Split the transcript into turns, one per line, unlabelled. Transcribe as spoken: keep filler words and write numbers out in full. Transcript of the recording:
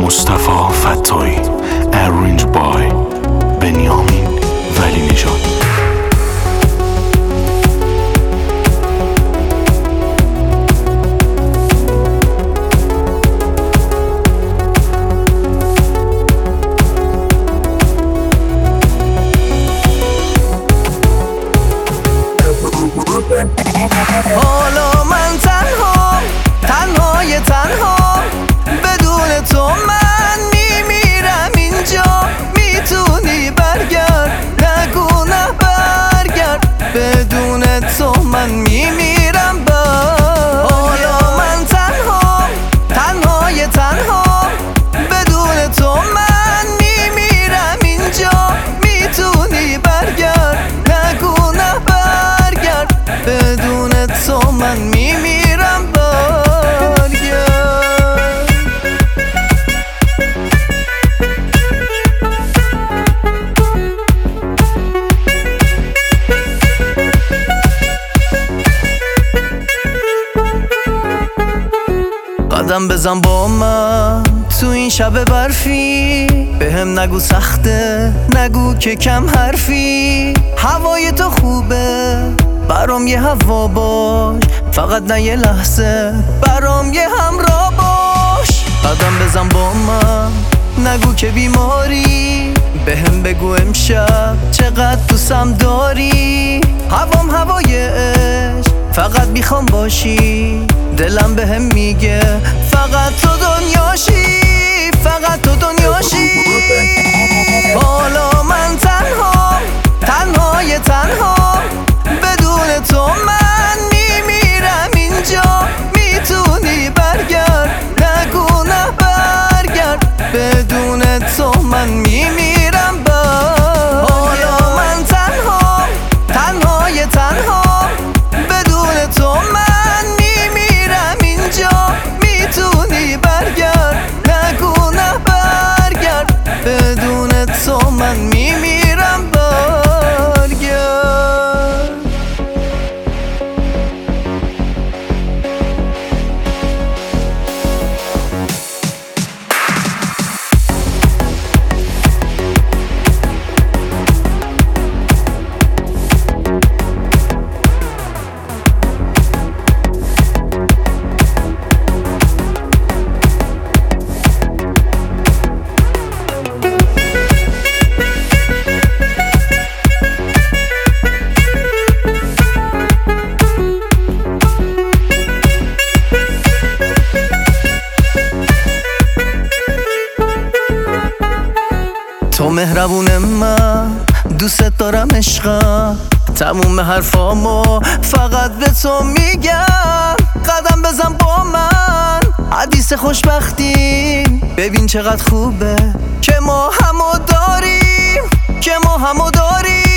مصطفی فتایی، ارنج بای بنیامین ولی نژاد.
حالا من تنها، تنهای تنها، بدون تو من میمیرم اینجا. میتونی برگرد، نگو نه برگرد، بدون تو من میمیرم بر. حالا من تنها، تنهای تنها، بدون تو من میمیرم اینجا. میتونی برگرد، نگو نه برگرد، بدون تو من میمیرم برگرد. قدم بزن با من تو این شب برفی، بهم نگو سخته، نگو که کم حرفی. هوای تو خوبه، برام یه هوا باش، فقط نه یه لحظه، برام یه همراه باش. قدم بزن با من، نگو که بیماری، بهم بگو امشب چقدر دوستم داری. هوام هوای عشق، فقط میخوام باشی، دلم بهم میگه فقط تو دنیاشی، فقط تو دنیاشی. حالا من تنها، تنهای تنها، بدون تو من میمیرم اینجا. میتونی برگرد، نگو نه برگرد، بدون تو من میمیرم بر. حالا من تنها، تنهای تنها، بدون تو من میمیرم اینجا. میتونی برگرد، نگو نه برگرد، بدون تو من میمیرم برگرد. تو مهربون من، دوست دارم عشقم، تموم حرفامو فقط به تو میگم. قدم بزن با من، حدیث خوشبختی، ببین چقدر خوبه که ما همو داریم، که ما همو داریم.